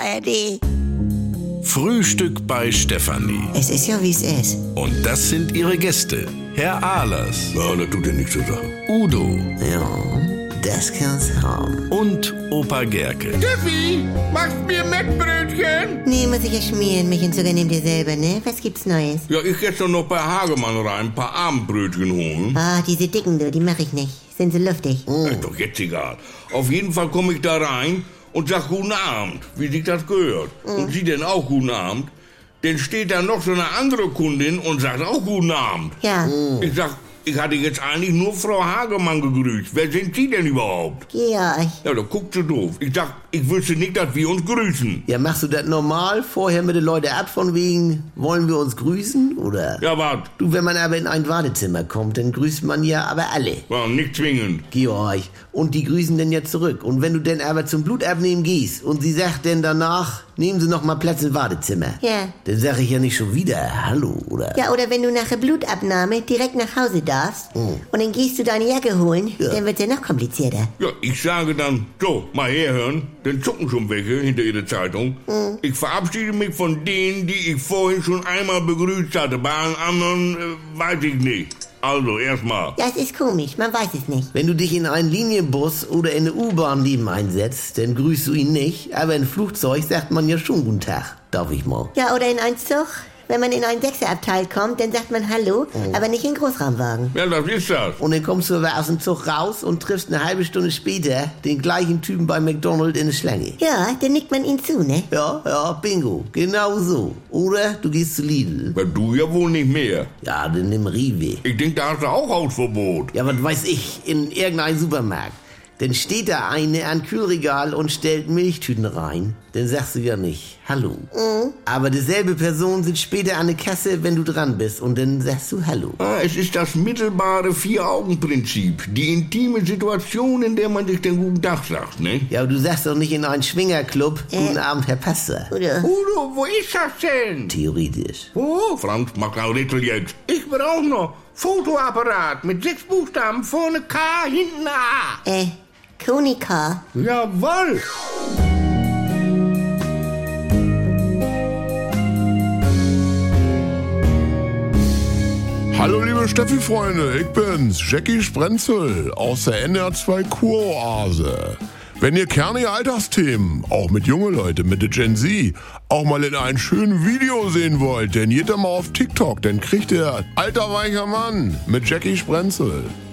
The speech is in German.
ARD. Frühstück bei Stefanie. Es ist ja, wie es ist. Und das sind ihre Gäste. Herr Ahlers. Ja, das tut ja nichts zu sagen. Udo. Ja, das kann's haben. Und Opa Gerke. Steffi, machst mir Mettbrötchen? Nee, muss ich ja schmieren. Milch und Zucker nehmt ihr selber, ne? Was gibt's Neues? Ja, ich gestern noch bei Hagemann rein, ein paar Abendbrötchen holen. Ah, diese dicken, du, die mach ich nicht. Sind so luftig. Ist doch jetzt egal. Auf jeden Fall komme ich da rein und sag guten Abend, wie sich das gehört. Und sie denn auch guten Abend. Dann steht da noch so eine andere Kundin und sagt auch guten Abend. Ja. Ich sag, ich hatte jetzt eigentlich nur Frau Hagemann gegrüßt. Wer sind Sie denn überhaupt? Georg. Ja, da guckt sie doof. Ich sag, ich wüsste nicht, dass wir uns grüßen. Ja, machst du das normal? Vorher mit den Leuten ab von wegen, wollen wir uns grüßen, oder? Ja, wart. Du, wenn man aber in ein Wartezimmer kommt, dann grüßt man ja aber alle. War nicht zwingend. Georg, und die grüßen dann ja zurück. Und wenn du dann aber zum Blutabnehmen gehst und sie sagt dann danach, nehmen Sie noch mal Platz im Wartezimmer. Ja. Dann sag ich ja nicht schon wieder Hallo, oder? Ja, oder wenn du nach der Blutabnahme direkt nach Hause darfst und dann gehst du deine Jacke holen, dann wird's ja noch komplizierter. Ja, ich sage dann, so, mal herhören, dann zucken schon welche hinter ihrer Zeitung. Ich verabschiede mich von denen, die ich vorhin schon einmal begrüßt hatte. Bei allen anderen weiß ich nicht. Also, erstmal. Ja, es ist komisch, man weiß es nicht. Wenn du dich in einen Linienbus oder in eine U-Bahn neben einsetzt, dann grüßt du ihn nicht. Aber in Flugzeug sagt man ja schon Guten Tag, darf ich mal. Ja, oder in einen Zug. Wenn man in einen Sechserabteil kommt, dann sagt man Hallo, aber nicht in Großraumwagen. Ja, was ist das? Und dann kommst du aber aus dem Zug raus und triffst eine halbe Stunde später den gleichen Typen bei McDonald's in der Schlange. Ja, dann nickt man ihm zu, ne? Ja, bingo, genau so. Oder du gehst zu Lidl. Weil du ja wohl nicht mehr. Ja, dann nimm Rewe. Ich denk, da hast du auch Hausverbot. Ja, was weiß ich, in irgendeinem Supermarkt. Dann steht da eine an Kühlregal und stellt Milchtüten rein. Dann sagst du ja nicht Hallo. Aber dieselbe Person sitzt später an der Kasse, wenn du dran bist. Und dann sagst du Hallo. Ah, es ist das mittelbare Vier-Augen-Prinzip. Die intime Situation, in der man sich den guten Tag sagt, ne? Ja, aber du sagst doch nicht in einen Schwingerclub Guten Abend, Herr Pastor. Oder? Udo, wo ist das denn? Theoretisch. Oh, Franz, mach kein Rätsel jetzt. Ich brauch noch Fotoapparat mit 6 Buchstaben, vorne K, hinten A. Konika. Jawohl. Hallo liebe Steffi-Freunde, ich bin's, Jackie Sprenzel aus der NR2 Kuroase. Wenn ihr kernige Alltagsthemen, auch mit junge Leute, mit der Gen Z, auch mal in einem schönen Video sehen wollt, dann geht ihr mal auf TikTok, dann kriegt ihr Alter weicher Mann mit Jackie Sprenzel.